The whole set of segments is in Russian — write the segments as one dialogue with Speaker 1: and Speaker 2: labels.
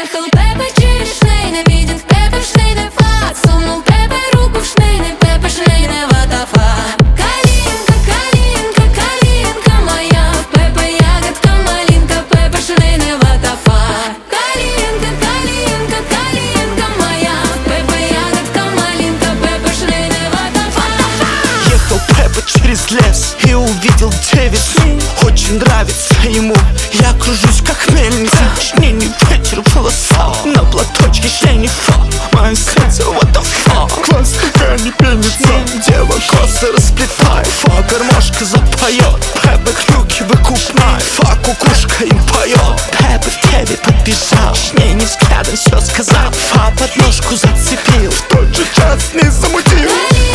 Speaker 1: Ехал Пеппа через шнейны, видит Пеппа шнейный флаг. Сунул Пеппа руку в шнейны, Пеппа шнейный водопад. Калинка, калинка, калинка моя, Пеппа ягодка малинка, Пеппа шнейный водопад. Калинка, калинка, калинка моя, Пеппа ягодка малинка, Пеппа шнейный водопад.
Speaker 2: Ехал Пеппа через лес и увидел девицу. Очень нравится ему, я кружусь как мельница. Шнейный ветер в волосах, на платочке шнейный фа. Моя сердце, what the fuck. Класс, какая не пеница. Дева косы расплетает, фа, гармошка запоет. Пеппа крюки выкупает, фа, кукушка им поет. Пеппа к тебе подбежал, шнейный взглядом все сказал. Фа, подножку зацепил, в тот же час не замутил.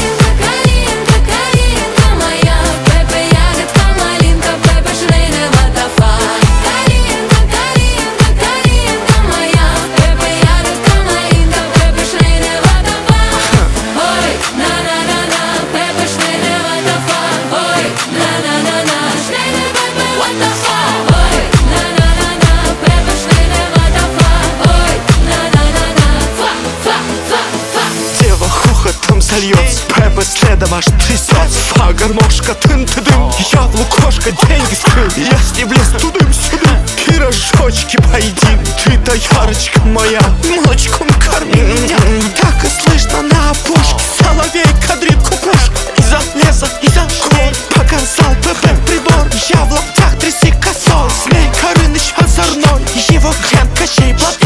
Speaker 2: Зальется, Пеппа следом аж трясется. Фа, гармошка, тын-ты-дым. Я в лукошко деньги скрыл, я с ним влез тудым-сюдым. Пирожочки поедим, ты доярочка моя, молочком корми меня. Так и слышно на опушке, соловей кадрит кукушку. Из-за леса, из-за гор показал Пеппа прибор. Я в локтях тряси косой, Змей Горыныч озорной, его ген Кощей Платон.